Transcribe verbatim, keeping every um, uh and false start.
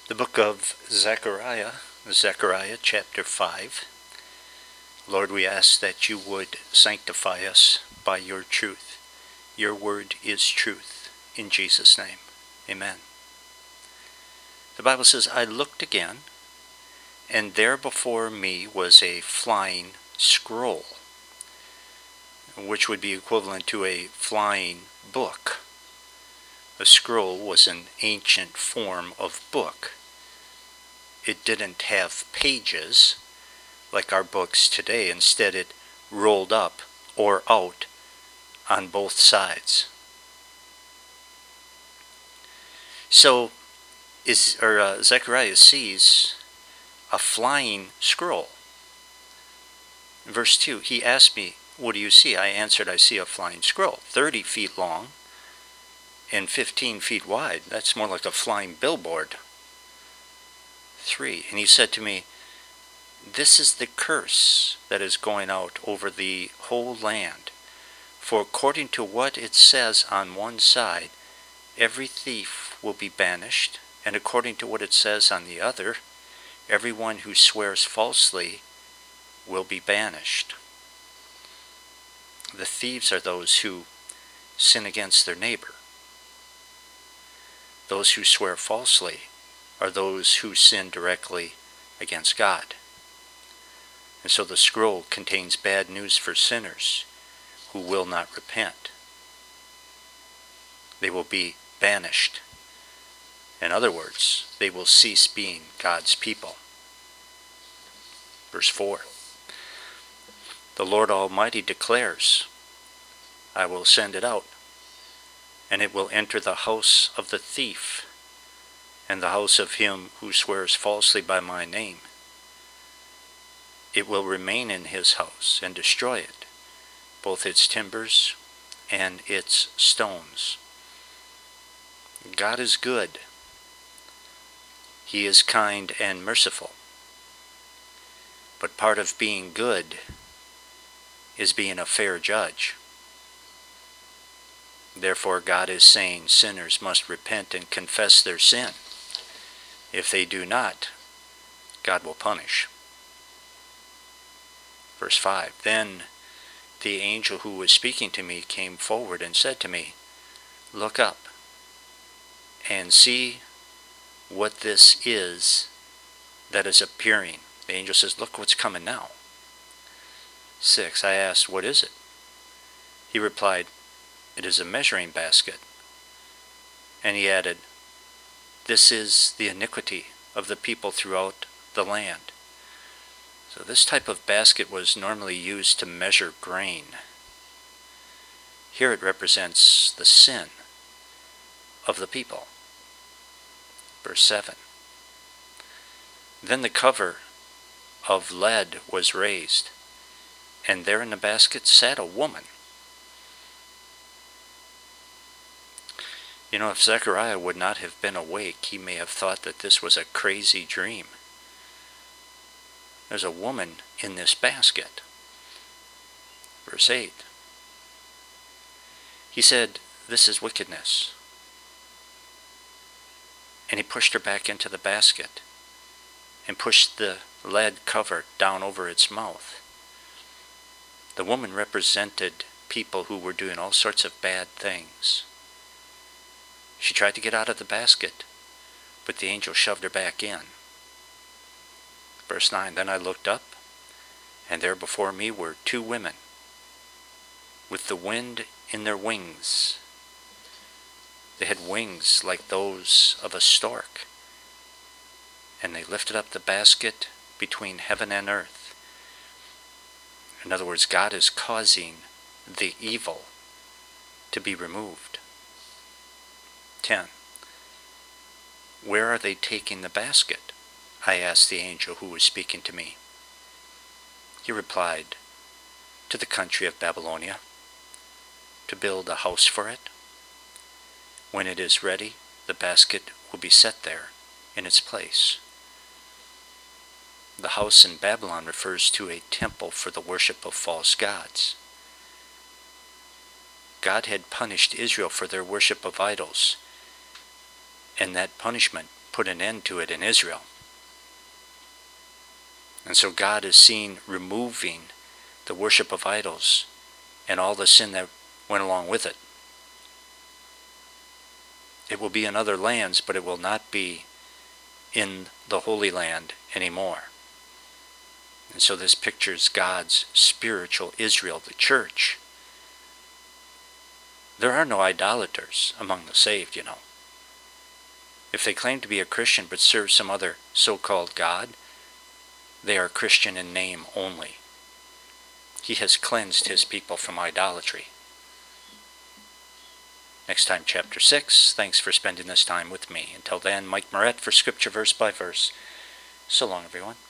The book of Zechariah, Zechariah chapter five. Lord, we ask that you would sanctify us by your truth. Your word is truth. In Jesus' name, amen. The Bible says, I looked again, and there before me was a flying scroll, which would be equivalent to a flying book. A scroll was an ancient form of book. It didn't have pages like our books today. Instead, it rolled up or out on both sides. So, is, or, uh, Zechariah sees a flying scroll. Verse two, he asked me, what do you see? I answered, I see a flying scroll, thirty feet long and fifteen feet wide. That's more like a flying billboard. Three, and he said to me, this is the curse that is going out over the whole land. For according to what it says on one side, every thief will be banished, and according to what it says on the other, everyone who swears falsely will be banished. The thieves are those who sin against their neighbor. Those who swear falsely are those who sin directly against God. And so the scroll contains bad news for sinners who will not repent. They will be banished. In other words, they will cease being God's people. Verse four. The Lord Almighty declares, I will send it out, and it will enter the house of the thief, and the house of him who swears falsely by my name. It will remain in his house and destroy it, both its timbers and its stones. God is good. He is kind and merciful. But part of being good is being a fair judge. Therefore, God is saying sinners must repent and confess their sin. If they do not, God will punish. Verse five, then the angel who was speaking to me came forward and said to me, look up and see what this is that is appearing. The angel says, look what's coming now. Six, I asked, what is it? He replied, it is a measuring basket. And he added, this is the iniquity of the people throughout the land. So this type of basket was normally used to measure grain. Here it represents the sin of the people. Verse seven. Then the cover of lead was raised, and there in the basket sat a woman. You know, if Zechariah would not have been awake, he may have thought that this was a crazy dream. There's a woman in this basket. Verse eight. He said, this is wickedness. And he pushed her back into the basket and pushed the lead cover down over its mouth. The woman represented people who were doing all sorts of bad things. She tried to get out of the basket, but the angel shoved her back in. Verse nine, then I looked up, and there before me were two women, with the wind in their wings. They had wings like those of a stork, and they lifted up the basket between heaven and earth. In other words, God is causing the evil to be removed. ten. Where are they taking the basket? I asked the angel who was speaking to me. He replied, to the country of Babylonia, to build a house for it. When it is ready, the basket will be set there in its place. The house in Babylon refers to a temple for the worship of false gods. God had punished Israel for their worship of idols, and that punishment put an end to it in Israel. And so God is seen removing the worship of idols and all the sin that went along with it. It will be in other lands, but it will not be in the Holy Land anymore. And so this pictures God's spiritual Israel, the church. There are no idolaters among the saved, you know. If they claim to be a Christian but serve some other so-called God, they are Christian in name only. He has cleansed his people from idolatry. Next time, chapter six. Thanks for spending this time with me. Until then, Mike Moret for Scripture Verse by Verse. So long, everyone.